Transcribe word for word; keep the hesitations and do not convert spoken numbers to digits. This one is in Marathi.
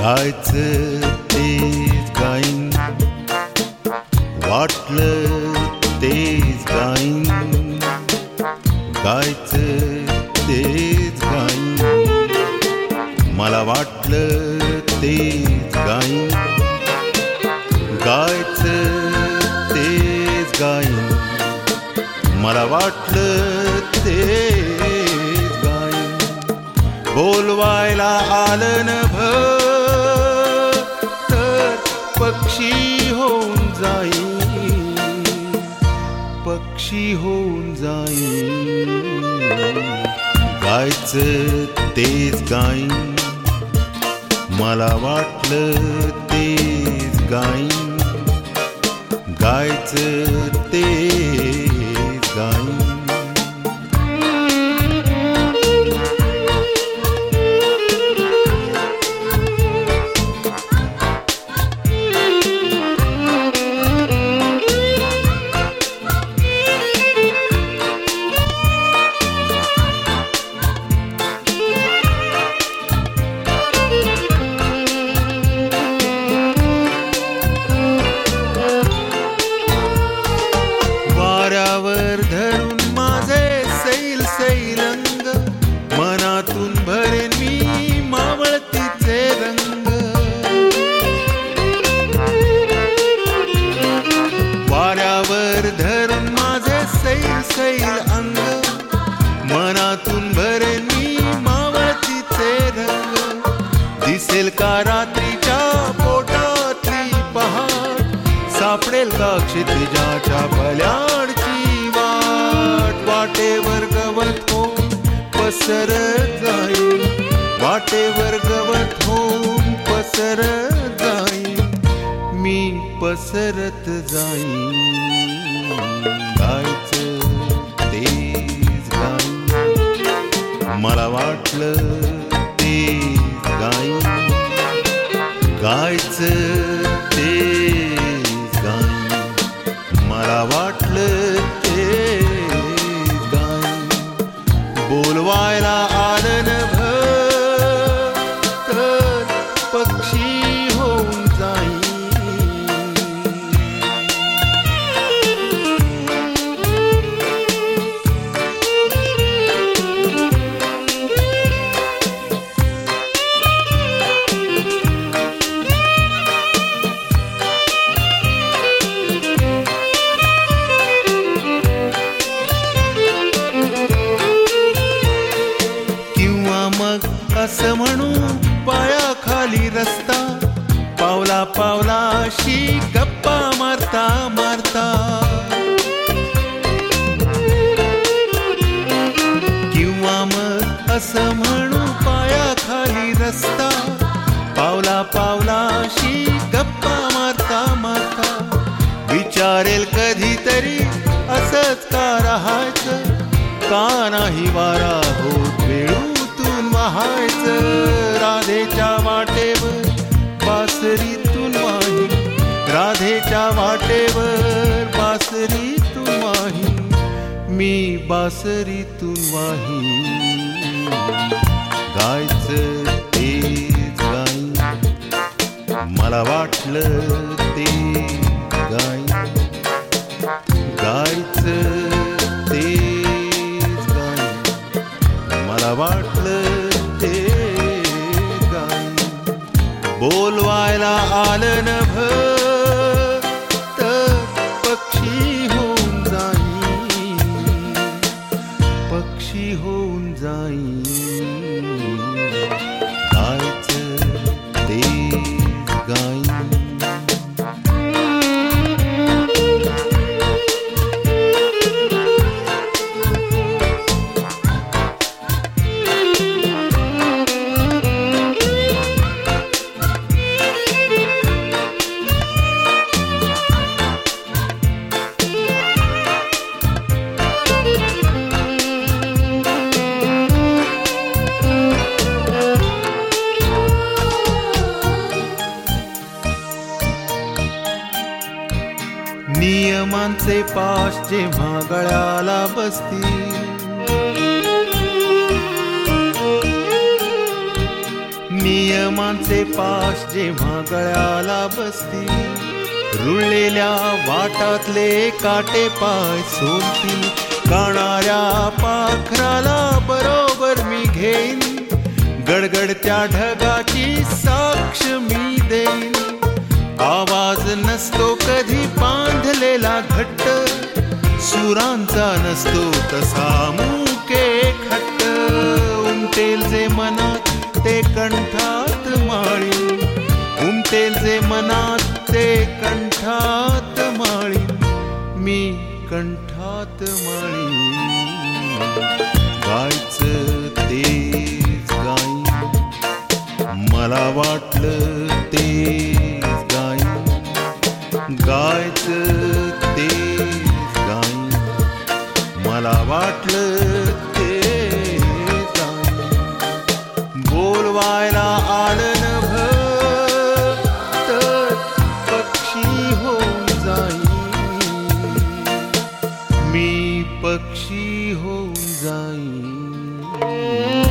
गायचं तेच गाईन, वाटलं तेच गाईन, गायचं तेच गाईन, मला वाटलं तेच गाईन, गायचं तेच गाईन, मला वाटलं तेच गाईन, बोलवायला आलं न भर तर पक्षी होऊन जाईन, पक्षी होऊन जाईन, गायचं तेच गाईन, मला वाटलं तेच गाईन, गायचं तेच गाईन. वाऱ्यावर धरून माझे सैल सैलंग, मनातून भरेन मी मावळतीचे रंग, वाऱ्यावर धरून माझे सैल सैल अंग, मनातून भरेन मी मावळतीचे रंग, दिसेल का रात्रीच्या पोटातली पहाट, सापडेल का क्षितिजाच्या पल्याडची वाट, वाटेवर गवत होऊन पसरत जाईन, वाटेवर गवत होऊन पसरत जाईन, मी पसरत जाईन, गायचं तेच गाईन, मला वाटलं तेच गाईन, गायचं तेच गाईन, मला वाटलं तेच गाईन, बोलवायला आलं न भर तर पक्षी होऊन जाईन. असं म्हणू पायाखाली रस्ता, पावला पावलाशी गप्पा मारता मारता, किंवा मग असं म्हणू पायाखाली रस्ता, पावला पावलाशी गप्पा मारता मारता, विचारेल कधीतरी असंच का राहायचं, का नाही वारा होत वेळू वाहायचं, राधेच्या वाटेवर बासरीतून वाही, राधेच्या वाटेवर बासरीतून वाही, मी बासरीतून वाही, गायचं तेच गाईन, मला वाटलं तेच गाईन, गायचं तेच गाईन, मला वाटलं बोलवायला आलं न भर तर पक्षी होऊन जाईन, पक्षी होऊन जाईन, गायचं तेच गाईन. नियमांचे पाश जेव्हा गळ्याला बसतील, नियमांचे पाश जेव्हा गळ्याला बसतील, रुळलेल्या वाटातले काटे पाय सोलतील, गाणाऱ्या पाखराला बरोबर मी घेईन, गडगडत्या ढगाची साक्ष मी देईन. आवाज नसतो कधी बांधलेला घट्ट, सुरांचा नसतो तसा मुके खट्ट. उमटेल जे मनात ते कंठात माळी, उमटेल जे मनात ते कंठात माळी, मी कंठात माळी. गायचं तेच गाईन, मला वाटलं तेच गाईन. गायचं तेच गाईन, मला वाटलं तेच गाईन. बोलवायला आलं नभ तर पक्षी होऊन जाईन, मी पक्षी होऊन जाईन.